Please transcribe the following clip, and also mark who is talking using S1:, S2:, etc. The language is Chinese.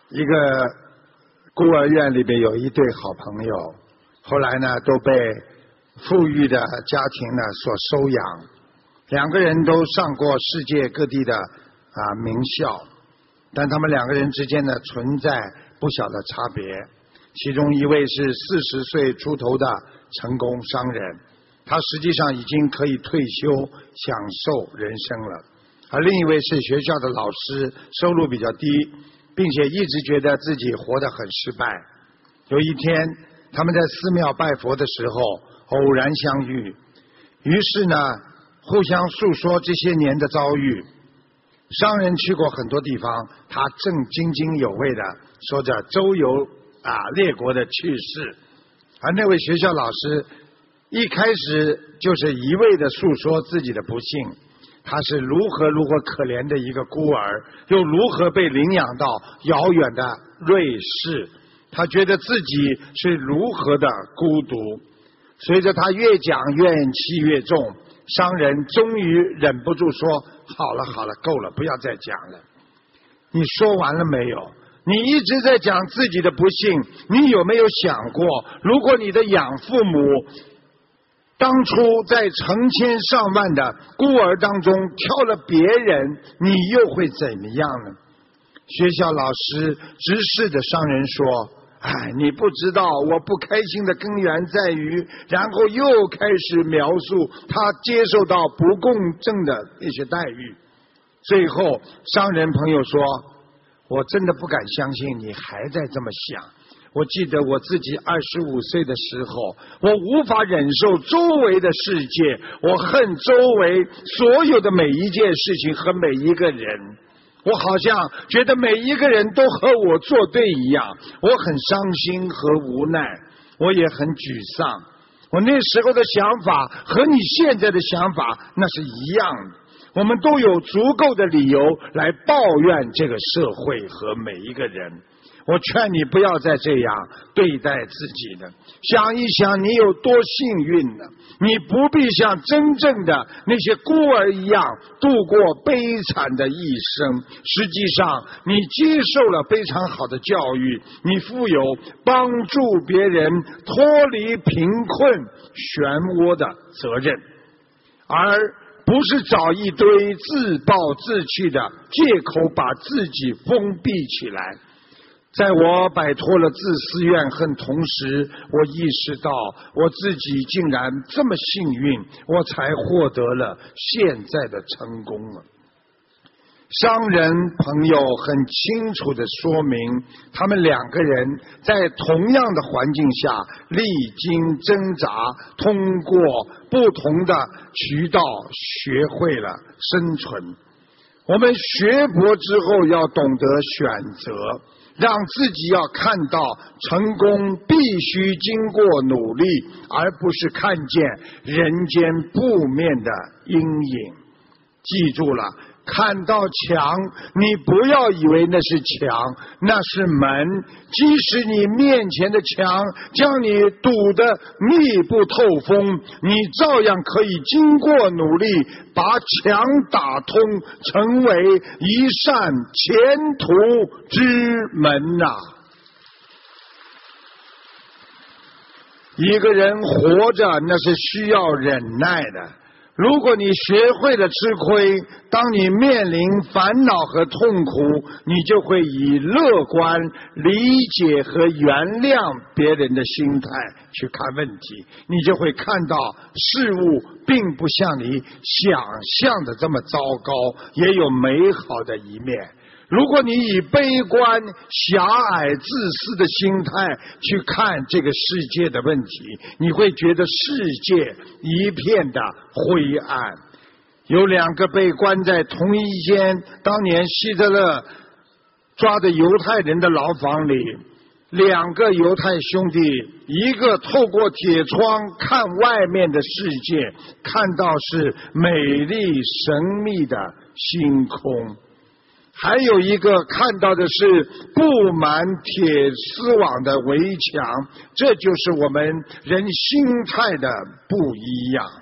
S1: 一个孤儿院里边有一对好朋友，后来呢都被富裕的家庭呢所收养，两个人都上过世界各地的名校，但他们两个人之间呢存在不小的差别。其中一位是40岁出头的成功商人，他实际上已经可以退休享受人生了，而另一位是学校的老师，收入比较低，并且一直觉得自己活得很失败。有一天他们在寺庙拜佛的时候偶然相遇，于是呢互相诉说这些年的遭遇。商人去过很多地方，他正津津有味地说着周游列国的趣事，而那位学校老师一开始就是一味地诉说自己的不幸，他是如何可怜的一个孤儿，又如何被领养到遥远的瑞士，他觉得自己是如何的孤独。随着他越讲怨气越重，商人终于忍不住说，好了，够了，不要再讲了。你说完了没有？你一直在讲自己的不幸，你有没有想过，如果你的养父母当初在成千上万的孤儿当中挑了别人，你又会怎么样呢？学校老师直视着商人说，你不知道我不开心的根源在于，然后又开始描述他接受到不公正的那些待遇。最后商人朋友说，我真的不敢相信你还在这么想。我记得我自己25岁的时候，我无法忍受周围的世界，我恨周围所有的每一件事情和每一个人，我好像觉得每一个人都和我作对一样，我很伤心和无奈，我也很沮丧。我那时候的想法和你现在的想法那是一样的，我们都有足够的理由来抱怨这个社会和每一个人。我劝你不要再这样对待自己了，想一想你有多幸运呢？你不必像真正的那些孤儿一样度过悲惨的一生，实际上你接受了非常好的教育，你负有帮助别人脱离贫困漩涡的责任，而不是找一堆自暴自弃的借口把自己封闭起来。在我摆脱了自私怨恨同时，我意识到我自己竟然这么幸运，我才获得了现在的成功了。商人朋友很清楚地说明，他们两个人在同样的环境下历经挣扎，通过不同的渠道学会了生存。我们学佛之后要懂得选择，让自己要看到成功必须经过努力，而不是看见人间布面的阴影。记住了，看到墙，你不要以为那是墙，那是门。即使你面前的墙将你堵得密不透风，你照样可以经过努力把墙打通，成为一扇前途之门啊！一个人活着那是需要忍耐的，如果你学会了吃亏，当你面临烦恼和痛苦，你就会以乐观、理解和原谅别人的心态去看问题，你就会看到事物并不像你想象的这么糟糕，也有美好的一面。如果你以悲观、狭隘、自私的心态去看这个世界的问题，你会觉得世界一片的灰暗。有两个被关在同一间当年希特勒抓的犹太人的牢房里，两个犹太兄弟，一个透过铁窗看外面的世界，看到是美丽神秘的星空，还有一个看到的是布满铁丝网的围墙，这就是我们人心态的不一样。